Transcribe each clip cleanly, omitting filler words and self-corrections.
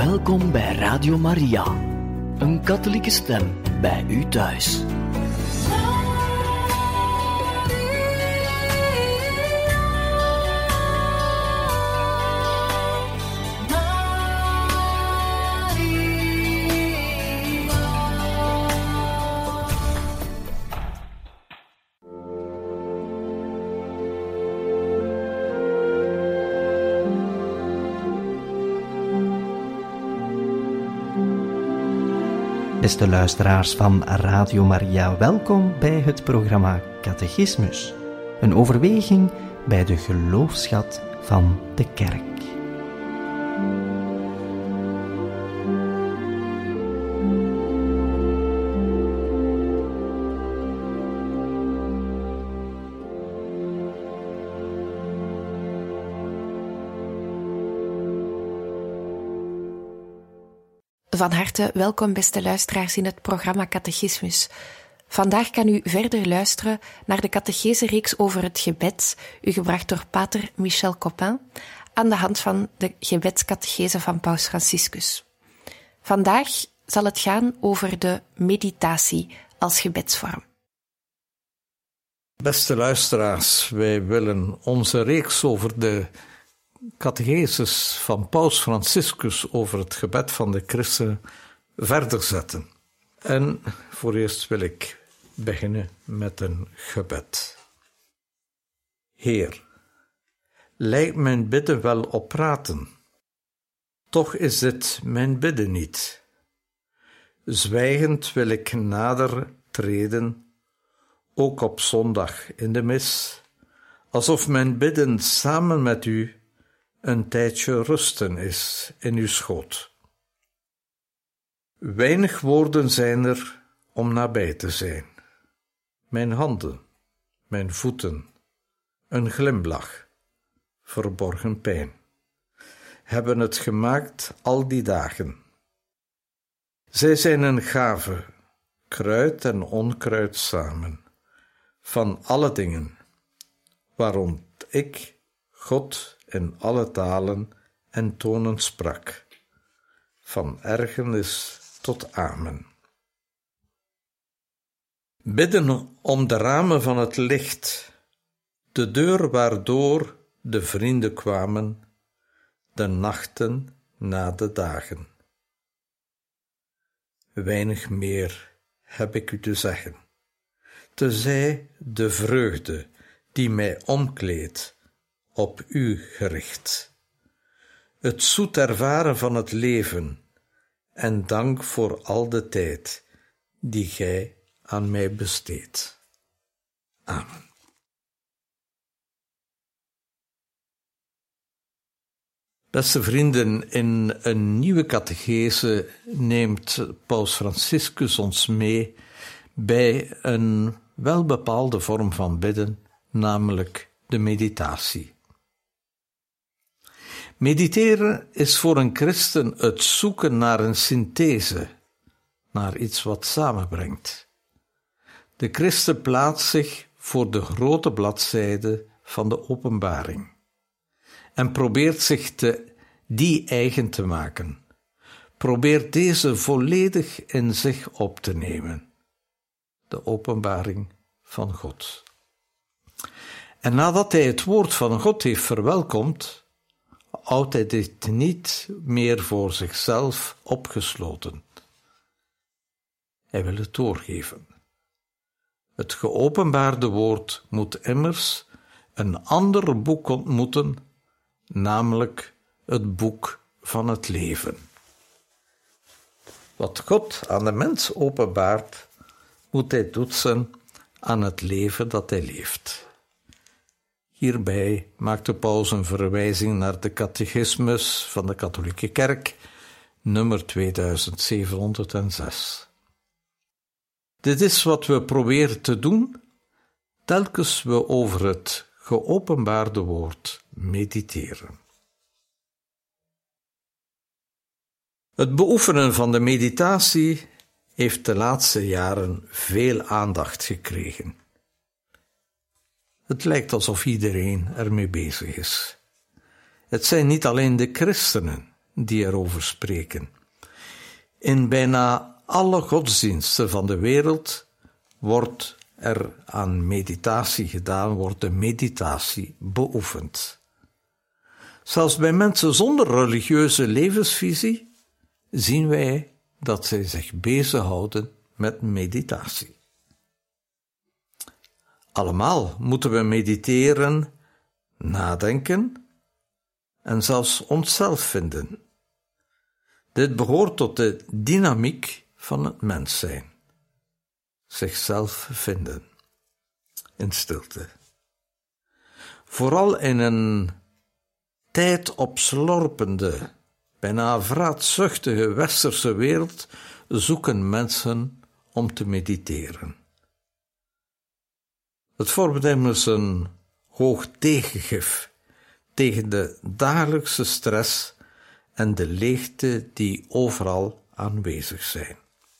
Welkom bij Radio Maria, een katholieke stem bij u thuis. Beste luisteraars van Radio Maria, welkom bij het programma Catechismus. Een overweging bij de geloofsschat van de Kerk. Van harte welkom, beste luisteraars, in het programma Catechismus. Vandaag kan u verder luisteren naar de catechese-reeks over het gebed, u gebracht door pater Michel Copin, aan de hand van de gebedscatechese van Paus Franciscus. Vandaag zal het gaan over de meditatie als gebedsvorm. Beste luisteraars, wij willen onze reeks over de catecheses van Paus Franciscus over het gebed van de christen verder zetten. En voor eerst wil ik beginnen met een gebed. Heer, lijkt mijn bidden wel op praten, toch is dit mijn bidden niet. Zwijgend wil ik nader treden, ook op zondag in de mis, alsof mijn bidden samen met u een tijdje rusten is in uw schoot. Weinig woorden zijn er om nabij te zijn. Mijn handen, mijn voeten, een glimlach, verborgen pijn, hebben het gemaakt al die dagen. Zij zijn een gave, kruid en onkruid samen, van alle dingen, waarom ik, God, in alle talen en tonen sprak, van ergernis tot amen. Bidden om de ramen van het licht, de deur waardoor de vrienden kwamen, de nachten na de dagen. Weinig meer heb ik u te zeggen, tezij de vreugde die mij omkleedt, op u gericht. Het zoet ervaren van het leven en dank voor al de tijd die gij aan mij besteedt. Amen. Beste vrienden, in een nieuwe catechese neemt Paus Franciscus ons mee bij een welbepaalde vorm van bidden, namelijk de meditatie. Mediteren is voor een christen het zoeken naar een synthese, naar iets wat samenbrengt. De christen plaatst zich voor de grote bladzijde van de openbaring en probeert zich die eigen te maken. Probeert deze volledig in zich op te nemen. De openbaring van God. En nadat hij het woord van God heeft verwelkomd, houdt hij dit niet meer voor zichzelf opgesloten. Hij wil het doorgeven. Het geopenbaarde woord moet immers een ander boek ontmoeten, namelijk het boek van het leven. Wat God aan de mens openbaart, moet hij toetsen aan het leven dat hij leeft. Hierbij maakt de paus een verwijzing naar de catechismus van de katholieke kerk, nummer 2706. Dit is wat we proberen te doen, telkens we over het geopenbaarde woord mediteren. Het beoefenen van de meditatie heeft de laatste jaren veel aandacht gekregen. Het lijkt alsof iedereen ermee bezig is. Het zijn niet alleen de christenen die erover spreken. In bijna alle godsdiensten van de wereld wordt er aan meditatie gedaan, wordt de meditatie beoefend. Zelfs bij mensen zonder religieuze levensvisie zien wij dat zij zich bezighouden met meditatie. Allemaal moeten we mediteren, nadenken en zelfs onszelf vinden. Dit behoort tot de dynamiek van het mens zijn. Zichzelf vinden. In stilte. Vooral in een tijdopslorpende, bijna vraatzuchtige westerse wereld zoeken mensen om te mediteren. Het vormt immers een hoog tegengif tegen de dagelijkse stress en de leegte die overal aanwezig zijn.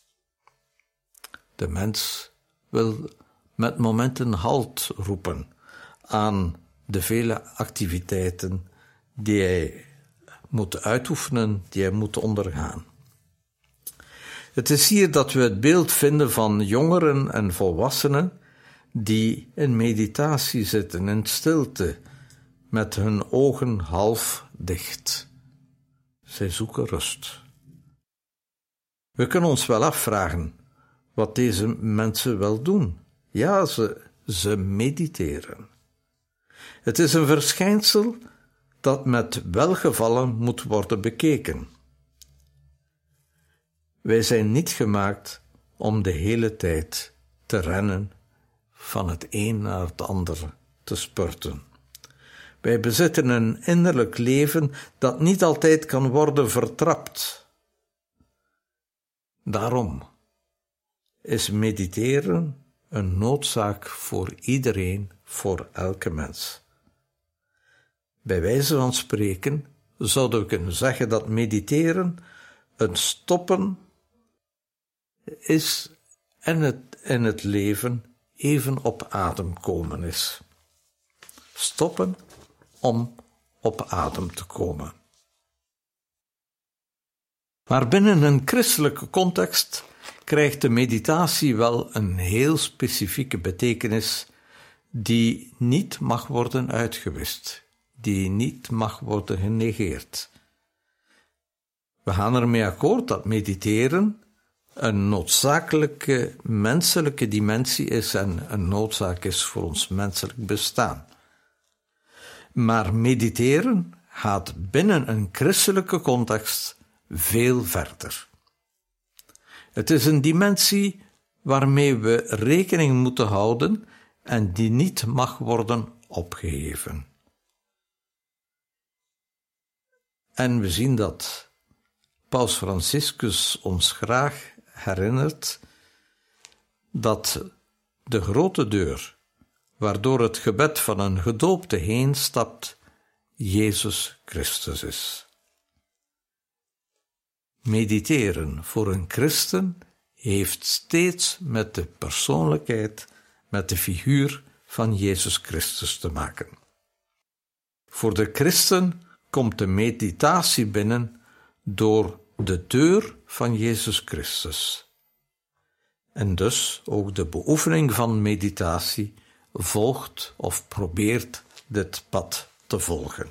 De mens wil met momenten halt roepen aan de vele activiteiten die hij moet uitoefenen, die hij moet ondergaan. Het is hier dat we het beeld vinden van jongeren en volwassenen die in meditatie zitten, in stilte, met hun ogen half dicht. Zij zoeken rust. We kunnen ons wel afvragen wat deze mensen wel doen. Ja, ze mediteren. Het is een verschijnsel dat met welgevallen moet worden bekeken. Wij zijn niet gemaakt om de hele tijd te rennen, van het een naar het ander te spurten. Wij bezitten een innerlijk leven dat niet altijd kan worden vertrapt. Daarom is mediteren een noodzaak voor iedereen, voor elke mens. Bij wijze van spreken zouden we kunnen zeggen dat mediteren een stoppen is en in het leven even op adem komen is. Stoppen om op adem te komen. Maar binnen een christelijke context krijgt de meditatie wel een heel specifieke betekenis die niet mag worden uitgewist, die niet mag worden genegeerd. We gaan ermee akkoord dat mediteren een noodzakelijke menselijke dimensie is en een noodzaak is voor ons menselijk bestaan. Maar mediteren gaat binnen een christelijke context veel verder. Het is een dimensie waarmee we rekening moeten houden en die niet mag worden opgeheven. En we zien dat Paus Franciscus ons graag herinnert dat de grote deur waardoor het gebed van een gedoopte heen stapt, Jezus Christus is. Mediteren voor een christen heeft steeds met de persoonlijkheid, met de figuur van Jezus Christus te maken. Voor de christen komt de meditatie binnen door de deur van Jezus Christus. En dus ook de beoefening van meditatie volgt of probeert dit pad te volgen.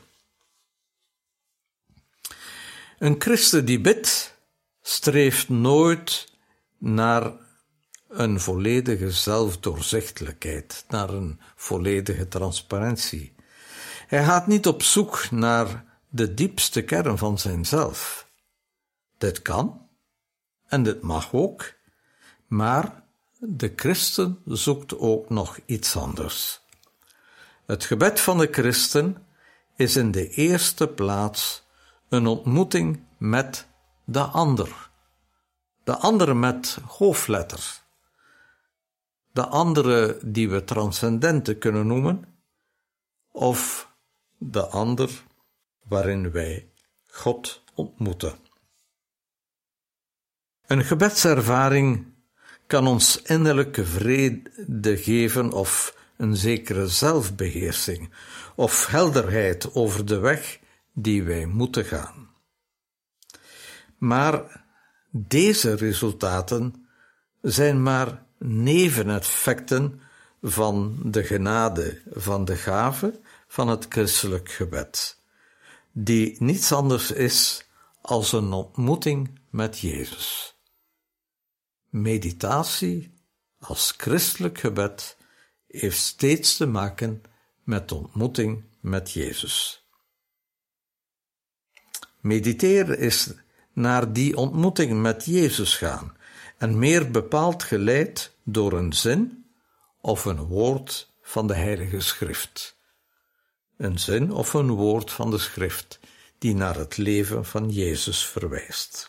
Een christen die bidt, streeft nooit naar een volledige zelfdoorzichtelijkheid, naar een volledige transparantie. Hij gaat niet op zoek naar de diepste kern van zijnzelf. Dit kan, en dit mag ook, maar de christen zoekt ook nog iets anders. Het gebed van de christen is in de eerste plaats een ontmoeting met de ander. De andere met hoofdletter. De andere die we transcendente kunnen noemen, of de ander waarin wij God ontmoeten. Een gebedservaring kan ons innerlijke vrede geven of een zekere zelfbeheersing of helderheid over de weg die wij moeten gaan. Maar deze resultaten zijn maar neveneffecten van de genade van de gave van het christelijk gebed, die niets anders is als een ontmoeting met Jezus. Meditatie als christelijk gebed heeft steeds te maken met de ontmoeting met Jezus. Mediteren is naar die ontmoeting met Jezus gaan en meer bepaald geleid door een zin of een woord van de Heilige Schrift. Een zin of een woord van de Schrift die naar het leven van Jezus verwijst.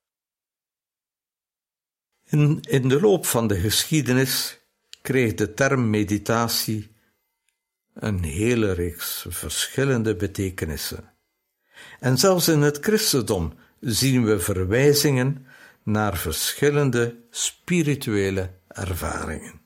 In de loop van de geschiedenis kreeg de term meditatie een hele reeks verschillende betekenissen. En zelfs in het christendom zien we verwijzingen naar verschillende spirituele ervaringen.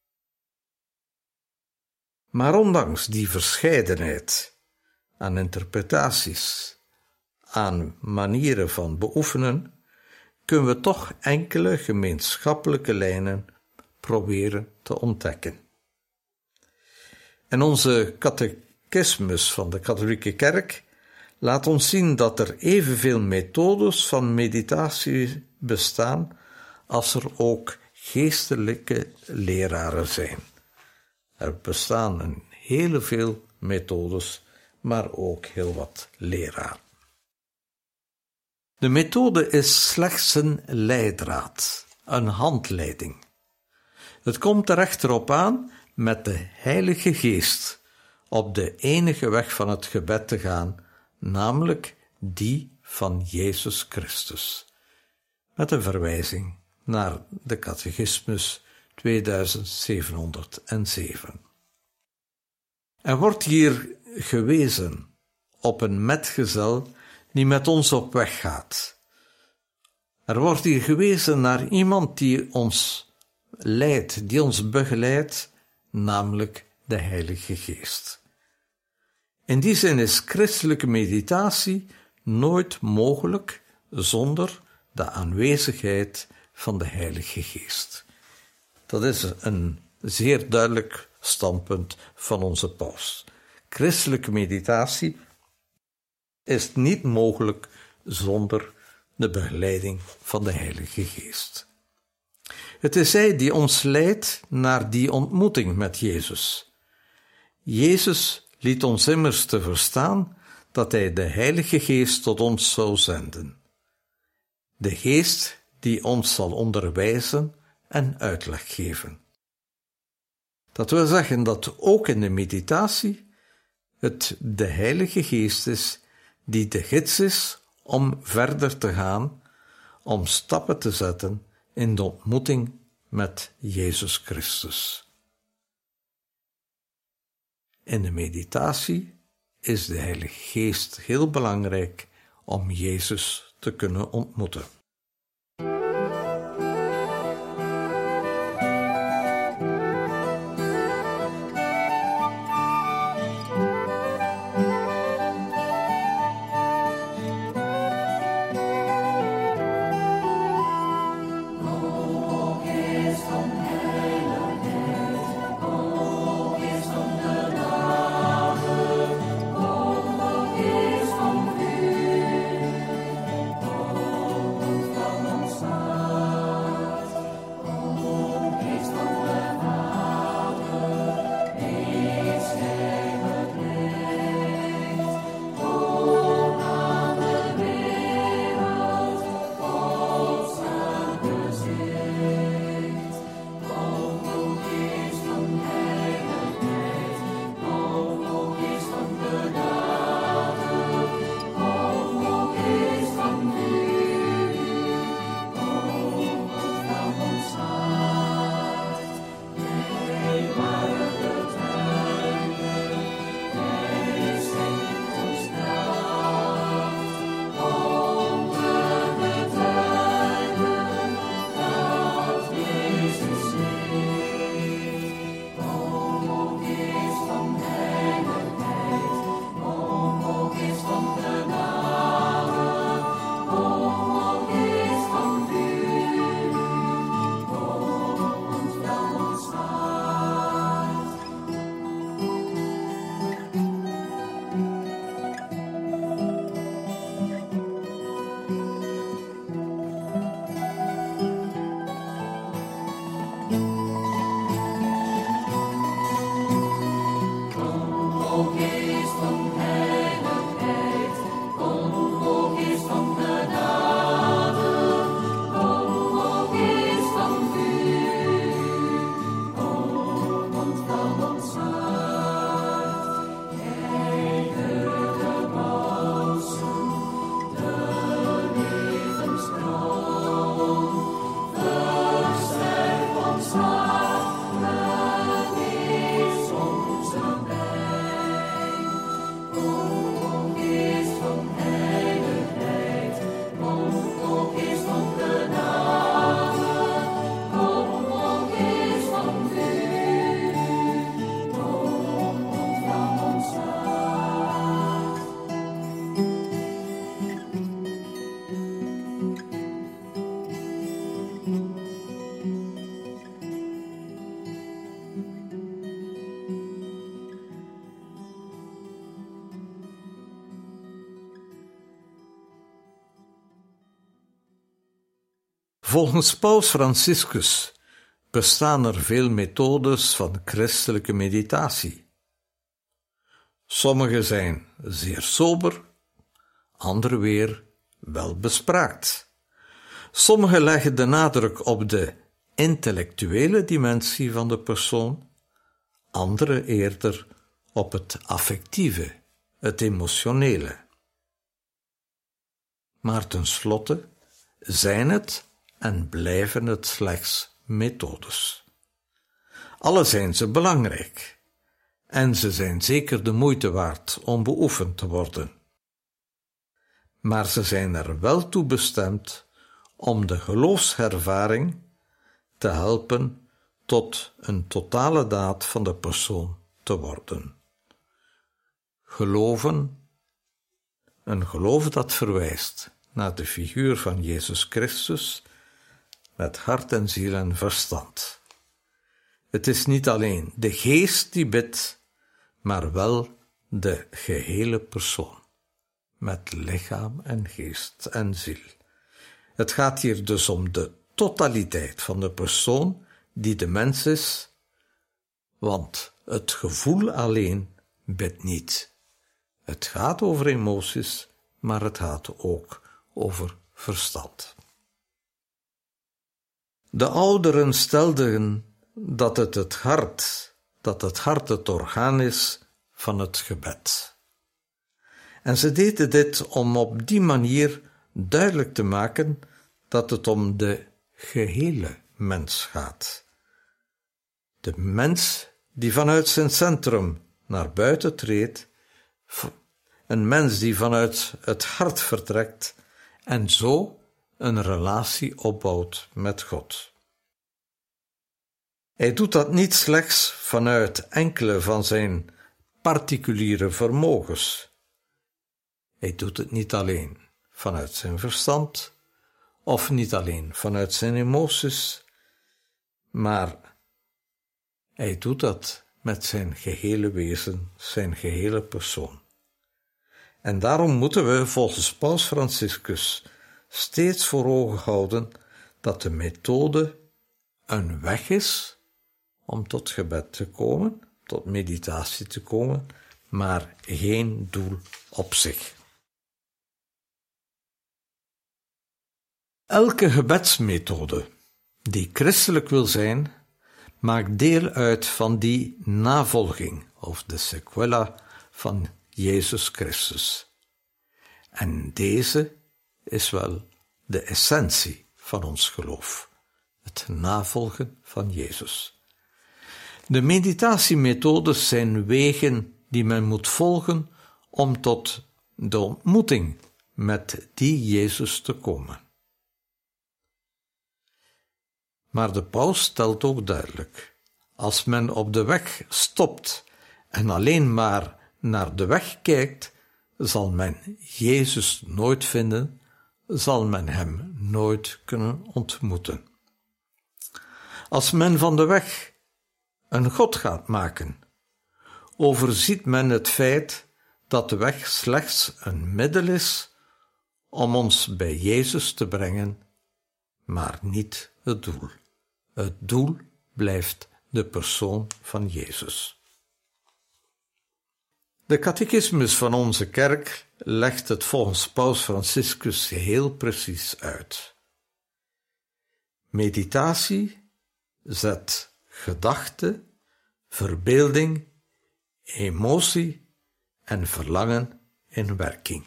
Maar ondanks die verscheidenheid aan interpretaties, aan manieren van beoefenen, kunnen we toch enkele gemeenschappelijke lijnen proberen te ontdekken. En onze catechismus van de katholieke kerk laat ons zien dat er evenveel methodes van meditatie bestaan als er ook geestelijke leraren zijn. Er bestaan een hele veel methodes, maar ook heel wat leraren. De methode is slechts een leidraad, een handleiding. Het komt er echter op aan met de Heilige Geest op de enige weg van het gebed te gaan, namelijk die van Jezus Christus. Met een verwijzing naar de catechismus 2707. Er wordt hier gewezen op een metgezel die met ons op weg gaat. Er wordt hier gewezen naar iemand die ons leidt, die ons begeleidt, namelijk de Heilige Geest. In die zin is christelijke meditatie nooit mogelijk zonder de aanwezigheid van de Heilige Geest. Dat is een zeer duidelijk standpunt van onze paus. Christelijke meditatie is niet mogelijk zonder de begeleiding van de Heilige Geest. Het is Hij die ons leidt naar die ontmoeting met Jezus. Jezus liet ons immers te verstaan dat Hij de Heilige Geest tot ons zou zenden. De Geest die ons zal onderwijzen en uitleg geven. Dat wil zeggen dat ook in de meditatie het de Heilige Geest is die de gids is om verder te gaan, om stappen te zetten in de ontmoeting met Jezus Christus. In de meditatie is de Heilige Geest heel belangrijk om Jezus te kunnen ontmoeten. Volgens Paus Franciscus bestaan er veel methodes van christelijke meditatie. Sommige zijn zeer sober, andere weer wel bespraakt. Sommige leggen de nadruk op de intellectuele dimensie van de persoon, andere eerder op het affectieve, het emotionele. Maar tenslotte zijn het en blijven het slechts methodes. Alle zijn ze belangrijk en ze zijn zeker de moeite waard om beoefend te worden. Maar ze zijn er wel toe bestemd om de geloofservaring te helpen tot een totale daad van de persoon te worden. Geloven, een geloof dat verwijst naar de figuur van Jezus Christus met hart en ziel en verstand. Het is niet alleen de geest die bidt, maar wel de gehele persoon, met lichaam en geest en ziel. Het gaat hier dus om de totaliteit van de persoon die de mens is, want het gevoel alleen bidt niet. Het gaat over emoties, maar het gaat ook over verstand. De ouderen stelden dat het hart het orgaan is van het gebed. En ze deden dit om op die manier duidelijk te maken dat het om de gehele mens gaat. De mens die vanuit zijn centrum naar buiten treedt, een mens die vanuit het hart vertrekt en zo een relatie opbouwt met God. Hij doet dat niet slechts vanuit enkele van zijn particuliere vermogens. Hij doet het niet alleen vanuit zijn verstand of niet alleen vanuit zijn emoties, maar hij doet dat met zijn gehele wezen, zijn gehele persoon. En daarom moeten we volgens Paus Franciscus steeds voor ogen houden dat de methode een weg is om tot gebed te komen, tot meditatie te komen, maar geen doel op zich. Elke gebedsmethode die christelijk wil zijn, maakt deel uit van die navolging of de sequela van Jezus Christus. En deze is wel de essentie van ons geloof, het navolgen van Jezus. De meditatiemethodes zijn wegen die men moet volgen om tot de ontmoeting met die Jezus te komen. Maar de paus stelt ook duidelijk, als men op de weg stopt en alleen maar naar de weg kijkt, zal men Jezus nooit vinden, zal men hem nooit kunnen ontmoeten. Als men van de weg een God gaat maken, overziet men het feit dat de weg slechts een middel is om ons bij Jezus te brengen, maar niet het doel. Het doel blijft de persoon van Jezus. De catechismus van onze kerk legt het volgens Paus Franciscus heel precies uit. Meditatie zet gedachte, verbeelding, emotie en verlangen in werking.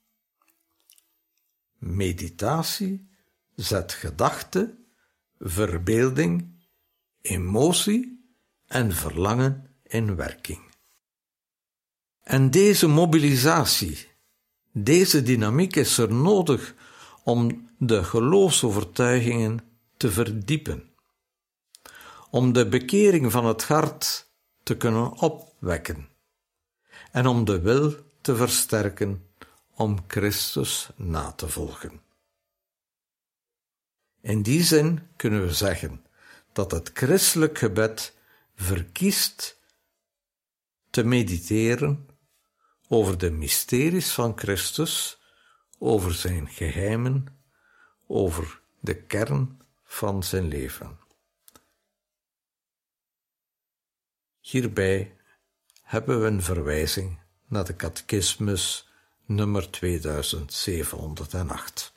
Meditatie zet gedachte, verbeelding, emotie en verlangen in werking. En deze mobilisatie, deze dynamiek is er nodig om de geloofsovertuigingen te verdiepen, om de bekering van het hart te kunnen opwekken en om de wil te versterken om Christus na te volgen. In die zin kunnen we zeggen dat het christelijk gebed verkiest te mediteren over de mysteries van Christus, over zijn geheimen, over de kern van zijn leven. Hierbij hebben we een verwijzing naar de catechismus nummer 2708.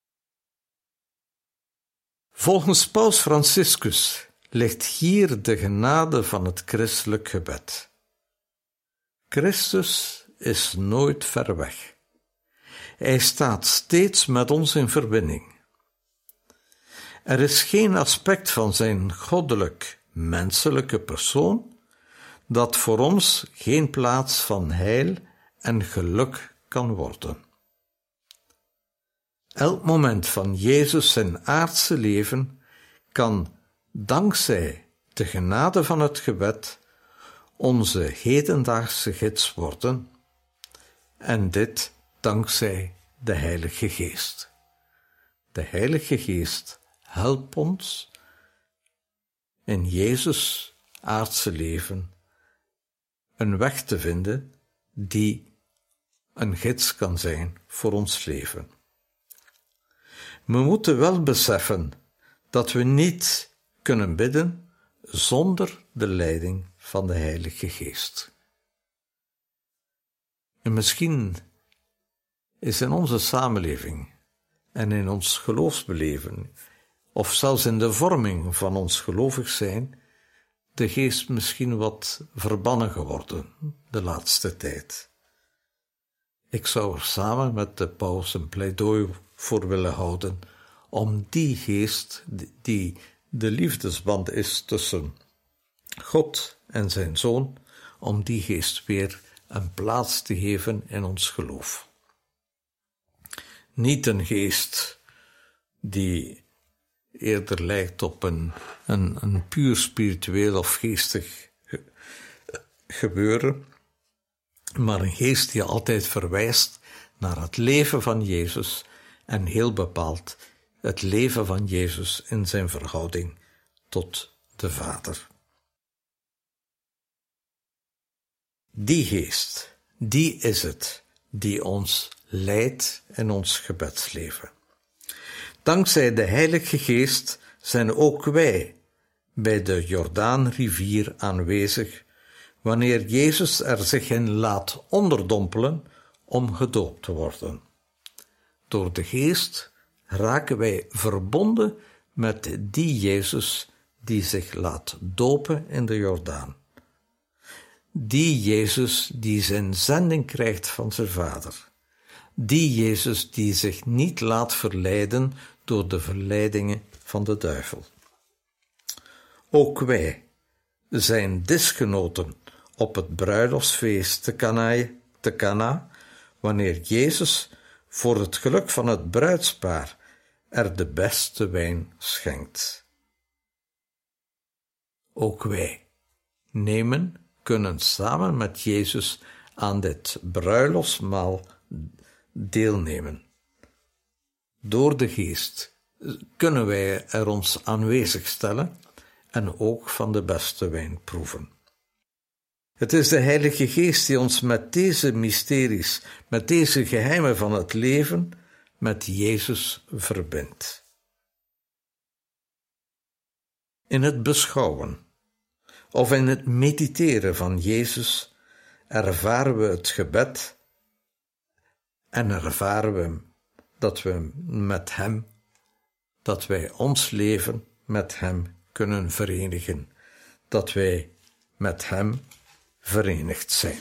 Volgens Paus Franciscus ligt hier de genade van het christelijk gebed. Christus is nooit ver weg. Hij staat steeds met ons in verbinding. Er is geen aspect van zijn goddelijk-menselijke persoon dat voor ons geen plaats van heil en geluk kan worden. Elk moment van Jezus zijn aardse leven kan, dankzij de genade van het gebed, onze hedendaagse gids worden, en dit dankzij de Heilige Geest. De Heilige Geest helpt ons in Jezus' aardse leven een weg te vinden die een gids kan zijn voor ons leven. We moeten wel beseffen dat we niet kunnen bidden zonder de leiding van de Heilige Geest. En misschien is in onze samenleving en in ons geloofsbeleven, of zelfs in de vorming van ons gelovig zijn, de Geest misschien wat verbannen geworden de laatste tijd. Ik zou er samen met de paus een pleidooi voor willen houden om die Geest, die de liefdesband is tussen God en zijn Zoon, om die Geest weer een plaats te geven in ons geloof. Niet een geest die eerder lijkt op een puur spiritueel of geestig gebeuren, maar een geest die altijd verwijst naar het leven van Jezus en heel bepaald het leven van Jezus in zijn verhouding tot de Vader. Die geest, die is het die ons leidt in ons gebedsleven. Dankzij de Heilige Geest zijn ook wij bij de Jordaanrivier aanwezig, wanneer Jezus er zich in laat onderdompelen om gedoopt te worden. Door de Geest raken wij verbonden met die Jezus die zich laat dopen in de Jordaan. Die Jezus die zijn zending krijgt van zijn Vader. Die Jezus die zich niet laat verleiden door de verleidingen van de duivel. Ook wij zijn disgenoten op het bruiloftsfeest te Cana, wanneer Jezus voor het geluk van het bruidspaar er de beste wijn schenkt. Ook wij kunnen samen met Jezus aan dit bruiloftsmaal deelnemen. Door de Geest kunnen wij er ons aanwezig stellen en ook van de beste wijn proeven. Het is de Heilige Geest die ons met deze mysteries, met deze geheimen van het leven, met Jezus verbindt. In het beschouwen of in het mediteren van Jezus ervaren we het gebed en ervaren we dat wij ons leven met Hem kunnen verenigen, dat wij met Hem verenigd zijn.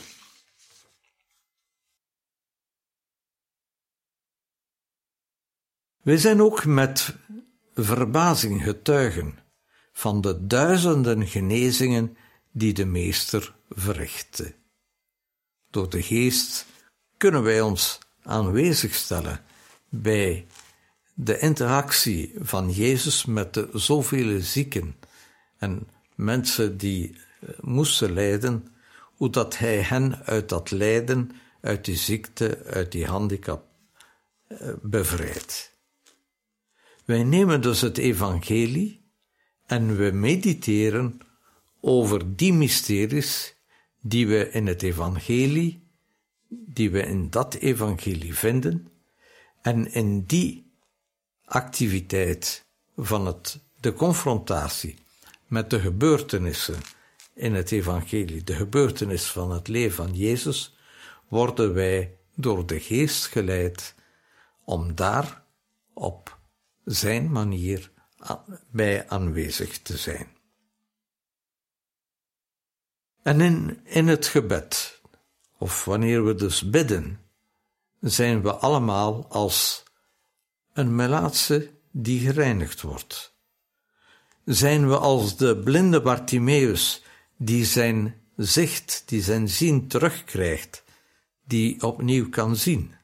Wij zijn ook met verbazing getuigen van de duizenden genezingen die de Meester verrichtte. Door de Geest kunnen wij ons aanwezig stellen bij de interactie van Jezus met de zoveel zieken en mensen die moesten lijden, hoe dat Hij hen uit dat lijden, uit die ziekte, uit die handicap bevrijdt. Wij nemen dus het evangelie en we mediteren over die mysteries die we in dat evangelie vinden, en in die activiteit van het de confrontatie met de gebeurtenissen in het evangelie, de gebeurtenis van het leven van Jezus, worden wij door de Geest geleid om daar op zijn manier bij aanwezig te zijn. En in het gebed, of wanneer we dus bidden, zijn we allemaal als een melaatse die gereinigd wordt. Zijn we als de blinde Bartimeus die zijn zicht, die zijn zien terugkrijgt, die opnieuw kan zien?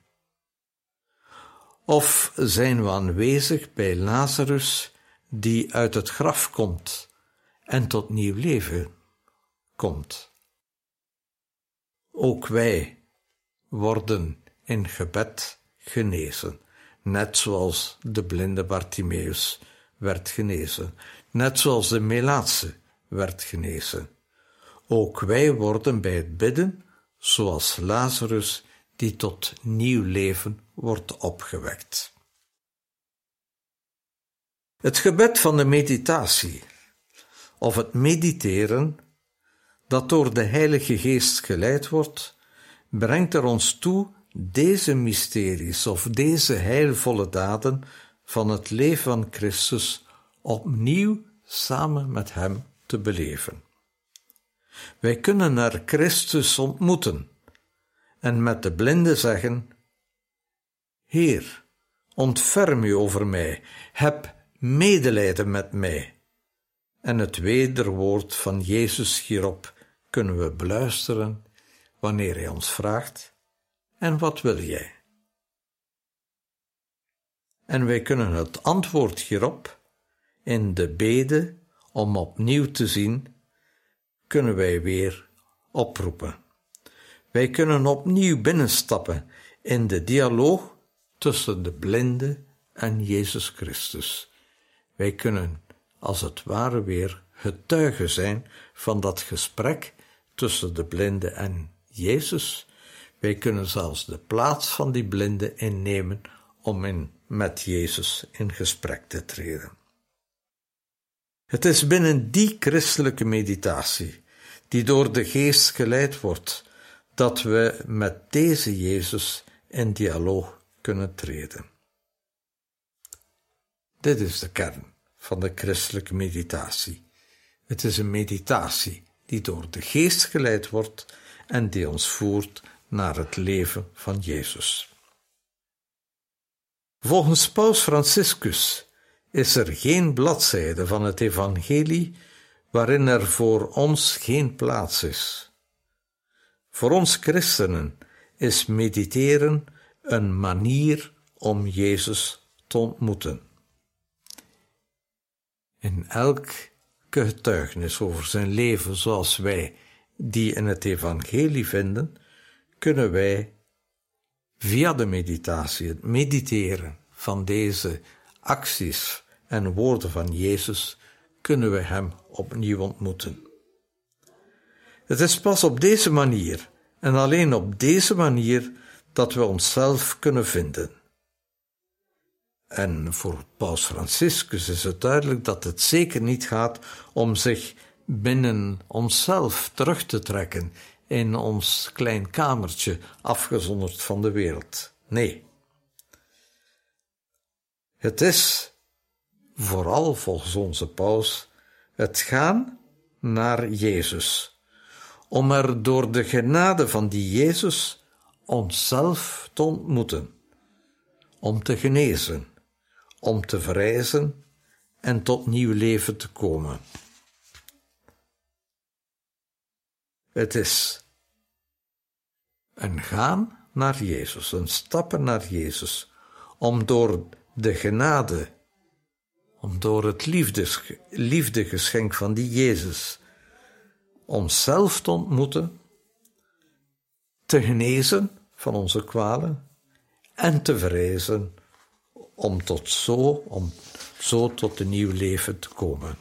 Of zijn we aanwezig bij Lazarus die uit het graf komt en tot nieuw leven komt? Ook wij worden in gebed genezen, net zoals de blinde Bartimeus werd genezen, net zoals de melaatse werd genezen. Ook wij worden bij het bidden, zoals Lazarus, die tot nieuw leven wordt opgewekt. Het gebed van de meditatie, of het mediteren, dat door de Heilige Geest geleid wordt, brengt er ons toe deze mysteries of deze heilvolle daden van het leven van Christus opnieuw samen met Hem te beleven. Wij kunnen naar Christus ontmoeten en met de blinde zeggen: Heer, ontferm u over mij, heb medelijden met mij. En het wederwoord van Jezus hierop kunnen we beluisteren wanneer Hij ons vraagt: En wat wil jij? En wij kunnen het antwoord hierop in de bede om opnieuw te zien, kunnen wij weer oproepen. Wij kunnen opnieuw binnenstappen in de dialoog tussen de blinde en Jezus Christus. Wij kunnen als het ware weer getuigen zijn van dat gesprek tussen de blinde en Jezus. Wij kunnen zelfs de plaats van die blinde innemen om met Jezus in gesprek te treden. Het is binnen die christelijke meditatie, die door de Geest geleid wordt, dat we met deze Jezus in dialoog kunnen treden. Dit is de kern van de christelijke meditatie. Het is een meditatie die door de Geest geleid wordt en die ons voert naar het leven van Jezus. Volgens Paus Franciscus is er geen bladzijde van het evangelie waarin er voor ons geen plaats is. Voor ons christenen is mediteren een manier om Jezus te ontmoeten. In elk getuigenis over zijn leven zoals wij die in het evangelie vinden, kunnen wij via de meditatie, het mediteren van deze acties en woorden van Jezus, kunnen we Hem opnieuw ontmoeten. Het is pas op deze manier en alleen op deze manier dat we onszelf kunnen vinden. En voor Paus Franciscus is het duidelijk dat het zeker niet gaat om zich binnen onszelf terug te trekken in ons klein kamertje, afgezonderd van de wereld. Nee. Het is vooral volgens onze paus het gaan naar Jezus, om er door de genade van die Jezus onszelf te ontmoeten, om te genezen, om te verrijzen en tot nieuw leven te komen. Het is een gaan naar Jezus, een stappen naar Jezus, om door de genade, om door het liefdegeschenk van die Jezus, onszelf te ontmoeten, te genezen van onze kwalen en te verrijzen, om zo tot een nieuw leven te komen.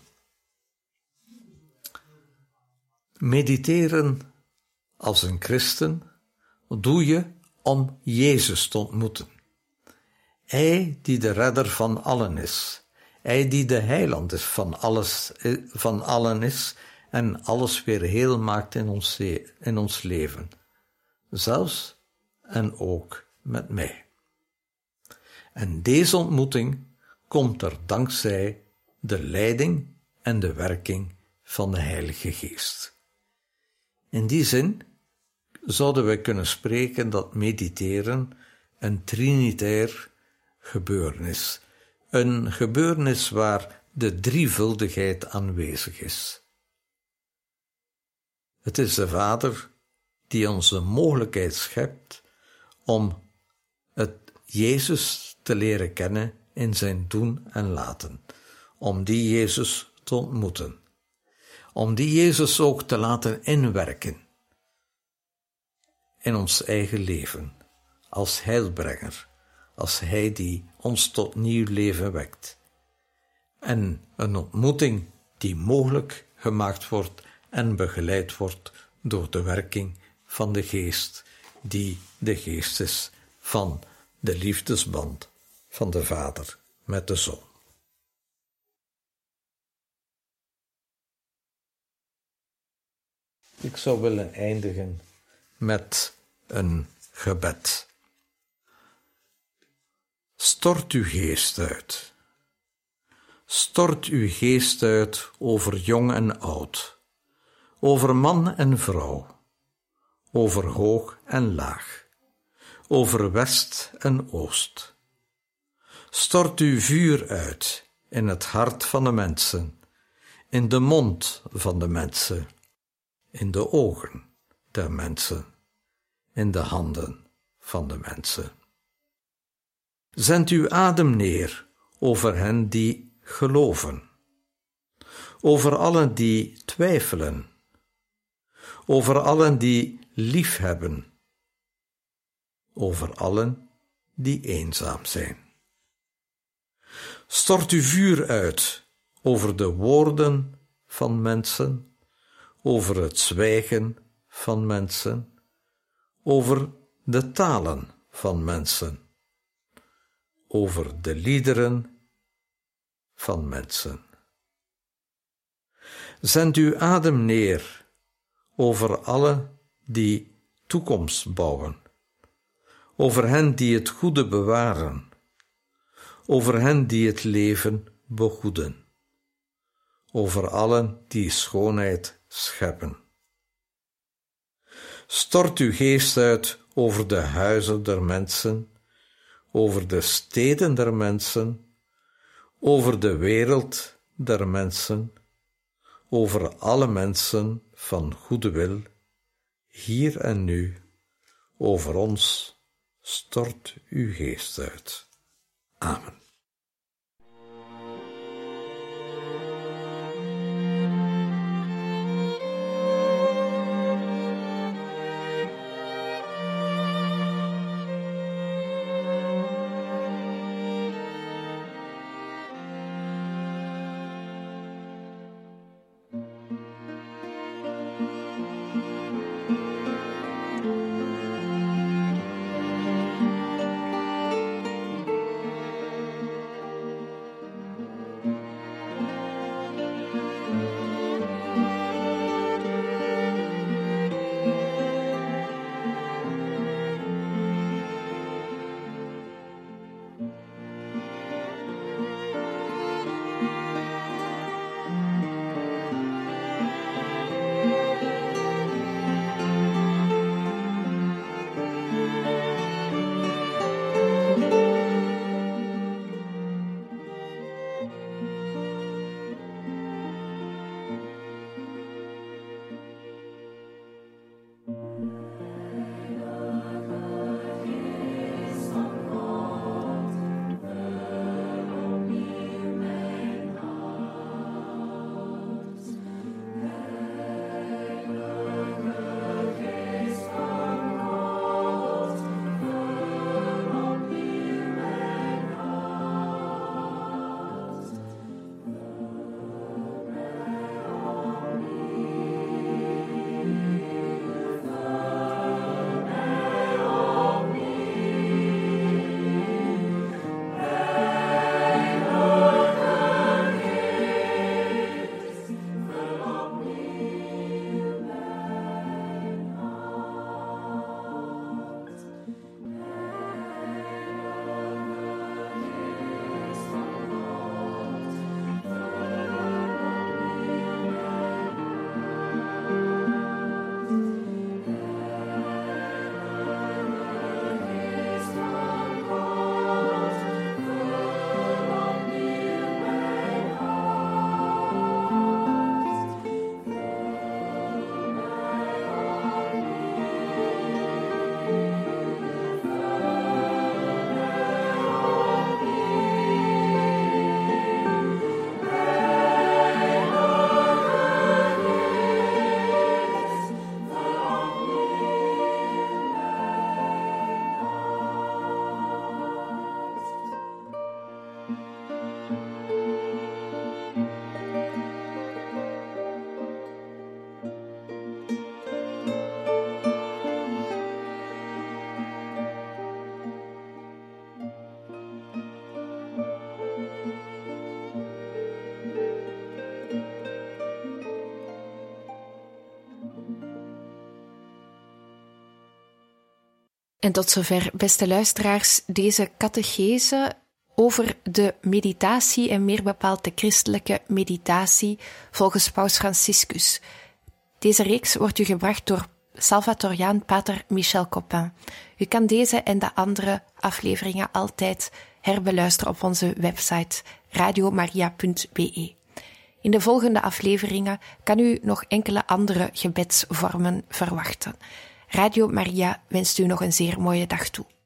Mediteren als een christen doe je om Jezus te ontmoeten. Hij die de redder van allen is. Hij die de heiland is van allen is en alles weer heel maakt in ons leven. Zelfs en ook met mij. En deze ontmoeting komt er dankzij de leiding en de werking van de Heilige Geest. In die zin zouden wij kunnen spreken dat mediteren een trinitair gebeurtenis, een gebeurtenis waar de drievuldigheid aanwezig is. Het is de Vader die ons de mogelijkheid schept om het Jezus te leren kennen in zijn doen en laten, om die Jezus te ontmoeten, om die Jezus ook te laten inwerken in ons eigen leven, als heilbrenger, als Hij die ons tot nieuw leven wekt. En een ontmoeting die mogelijk gemaakt wordt en begeleid wordt door de werking van de Geest, die de Geest is van de liefdesband van de Vader met de Zoon. Ik zou willen eindigen met een gebed. Stort uw geest uit. Stort uw geest uit over jong en oud, over man en vrouw, over hoog en laag, over west en oost. Stort uw vuur uit in het hart van de mensen, in de mond van de mensen, in de ogen der mensen, in de handen van de mensen. Zend uw adem neer over hen die geloven, over allen die twijfelen, over allen die liefhebben, over allen die eenzaam zijn. Stort uw vuur uit over de woorden van mensen, over het zwijgen van mensen, over de talen van mensen, over de liederen van mensen. Zend uw adem neer over allen die toekomst bouwen, over hen die het goede bewaren, over hen die het leven begoeden, over allen die schoonheid scheppen. Stort uw geest uit over de huizen der mensen, over de steden der mensen, over de wereld der mensen, over alle mensen van goede wil, hier en nu, over ons, stort uw geest uit. Amen. En tot zover, beste luisteraars, deze catechese over de meditatie en meer bepaald de christelijke meditatie volgens Paus Franciscus. Deze reeks wordt u gebracht door Salvatoriaan Pater Michel Copin. U kan deze en de andere afleveringen altijd herbeluisteren op onze website radiomaria.be. In de volgende afleveringen kan u nog enkele andere gebedsvormen verwachten. Radio Maria wenst u nog een zeer mooie dag toe.